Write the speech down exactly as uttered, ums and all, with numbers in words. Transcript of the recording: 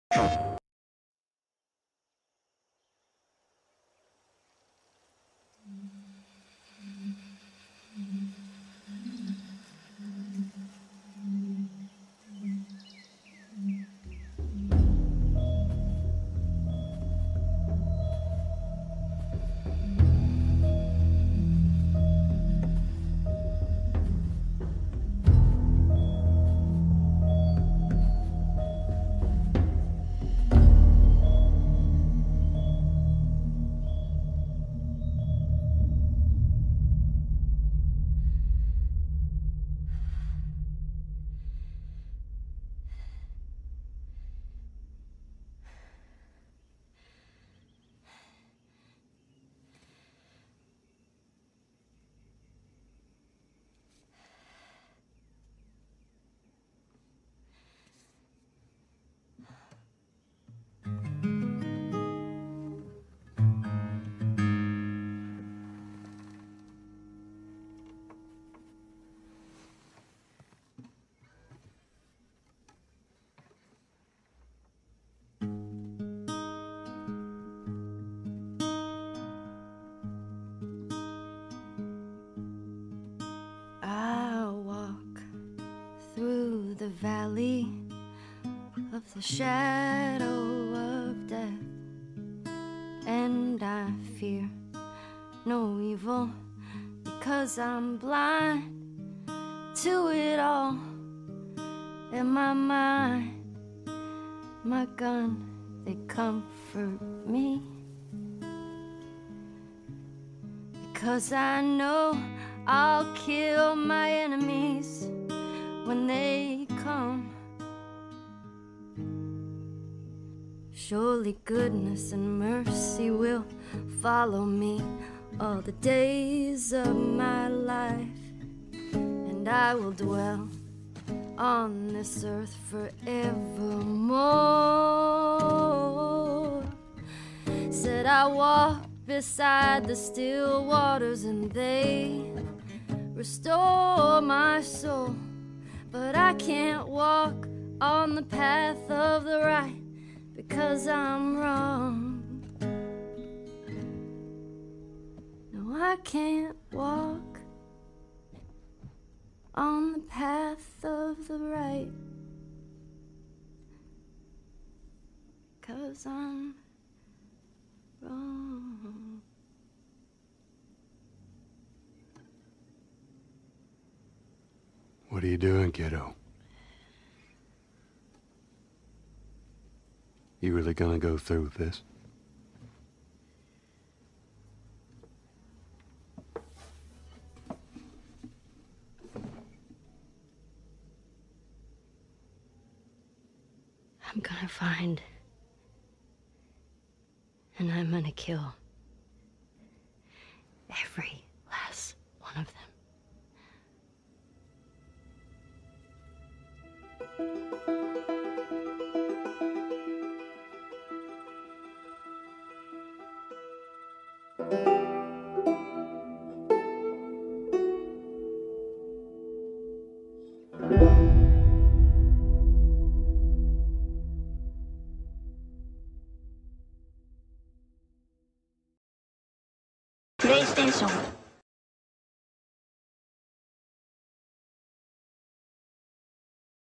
The valley of the shadow of death, and I fear no evil because I'm blind to it all. In my mind, my gun, they comfort me, because I know I'll kill my enemies when they come. Surely goodness and mercy will follow me all the days of my life, and I will dwell on this earth forevermore. Said I walk beside the still waters and they restore my soul. But I can't walk on the path of the right because I'm wrong. No, I can't walk on the path of the right because I'm wrong. What are you doing, kiddo? You really gonna go through with this? I'm gonna find, and I'm gonna kill every last one of them. Thank you.